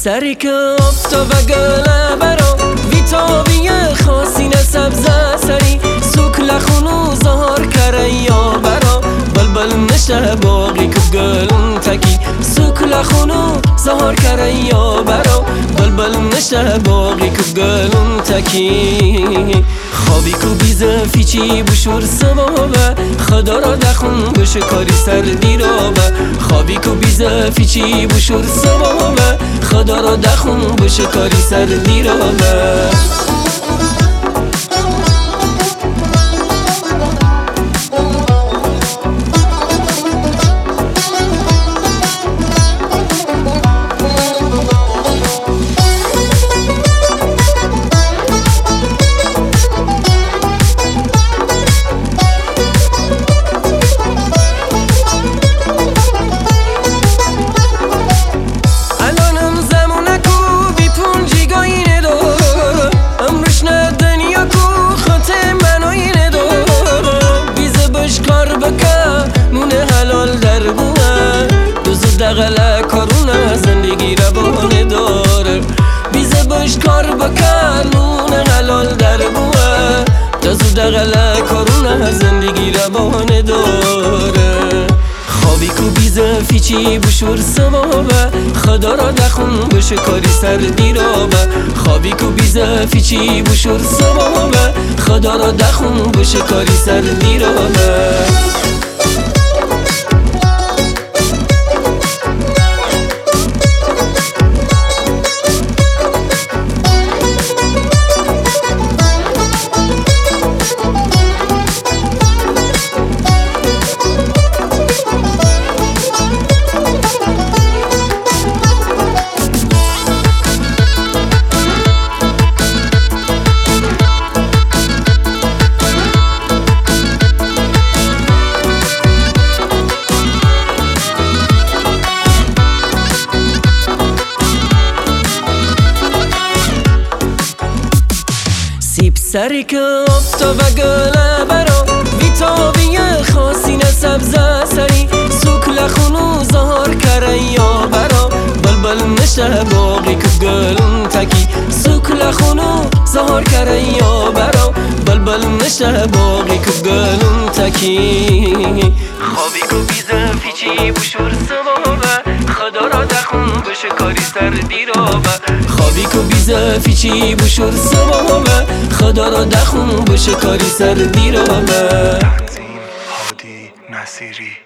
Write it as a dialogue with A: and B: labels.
A: سری که افتا و گله برا ویتاوی خاصی نسبز سری سوک لخونو زهار کره یا برا بلبل نشه باقی که گلن تکی سوک لخونو زهار کره یا برا بلبل نشه باقی که گلن تکی خوابی کو بیزه فیچی بشور سبابه خدا را دخون بشه کاری سردی را به خوابی کو بیزه فیچی بشور سبابه خدا را دخون بشه کاری سردی را به دغله کارونه زندگی را بانه داره بیزه باش کار بکن نون حلال در بوه دزو دغله کارونه زندگی را بانه داره خوابی کو بیزه فیچی بشور سبابه خدا را دخون بشه کاری سردی را به خوابی کو بیزه فیچی بشور سبابه خدا را دخون بشه کاری سردی را به سری که افتا و گله برا ویتاوی خاصی نسبز سری سوک لخونو زهار کره یا برا بلبل نشه باقی که گلن تکی سوک لخونو زهار کره یا برا بلبل نشه باقی که گلن تکی خوابی که بیزه فیچی بشور سبابه خدا را دخون بشه کاری سردی را به خوابی که بیزه فیچی بشور سبابه خدا را دخون بشه کاری سردی را به
B: تقدیم هادی نصیری